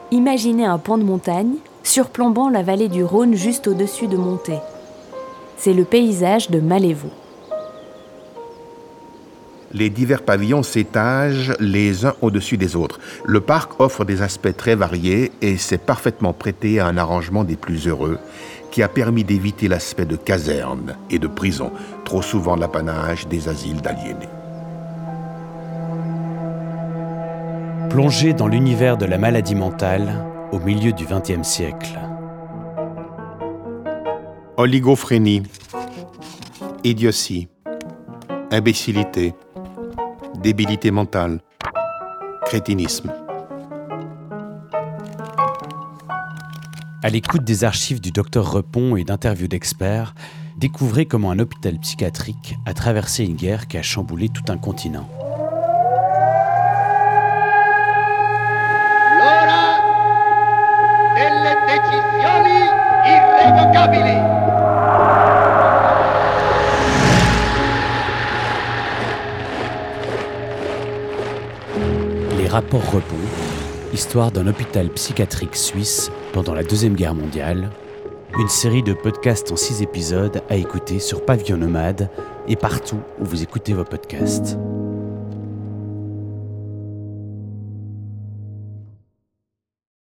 Imaginez un pan de montagne surplombant la vallée du Rhône juste au-dessus de Monthey. C'est le paysage de Malévaux. Les divers pavillons s'étagent les uns au-dessus des autres. Le parc offre des aspects très variés et s'est parfaitement prêté à un arrangement des plus heureux qui a permis d'éviter l'aspect de caserne et de prison, trop souvent l'apanage des asiles d'aliénés. Plongé dans l'univers de la maladie mentale au milieu du XXe siècle. Oligophrénie, idiotie, imbécilité, débilité mentale, crétinisme. À l'écoute des archives du docteur Repon et d'interviews d'experts, découvrez comment un hôpital psychiatrique a traversé une guerre qui a chamboulé tout un continent. L'ora delle decisioni irrevocabili. Les rapports Repon, histoire d'un hôpital psychiatrique suisse pendant la Deuxième Guerre mondiale, une série de podcasts en 6 épisodes à écouter sur Pavillon Nomade et partout où vous écoutez vos podcasts.